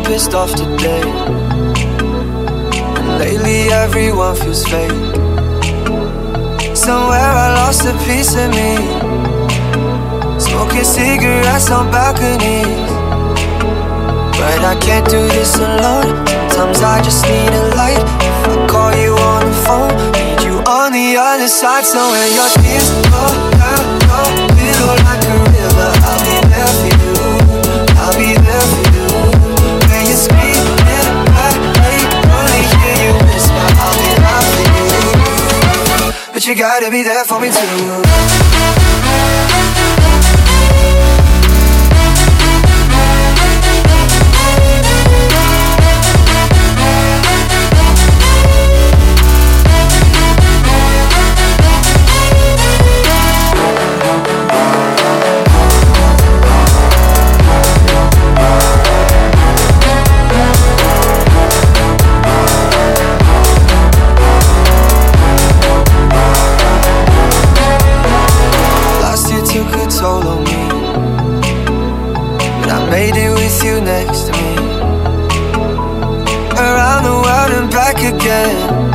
pissed off today, and lately everyone feels fake. Somewhere I lost a piece of me, smoking cigarettes on balconies. But I can't do this alone. Sometimes I just need a light. If I call you on the phone, need you on the other side. So when your tears go down, go below like a river, I'll be there for you. I'll be there for you. When you're screaming, I only hear you whisper, I'll be there for you. But you gotta be there for me too. Made it with you next to me, around the world and back again.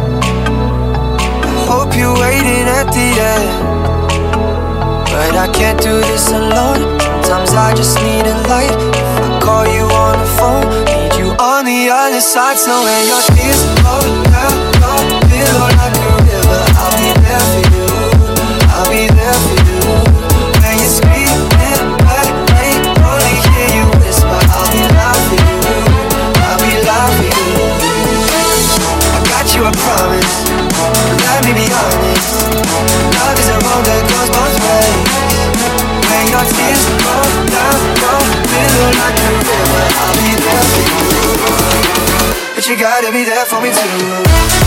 I hope you're waiting at the end, but I can't do this alone. Sometimes I just need a light. If I call you on the phone, need you on the other side. So when your tears go down, go below like a river, I'll be there for you. I'll be there for you. When you're screaming, only hear you whisper, I'll be loud for you. I'll be loud for you. I got you a promise, let me be honest. Love is a road that goes both ways. When your tears go down, go below like a river, I'll be there for you. But you gotta be there for me too.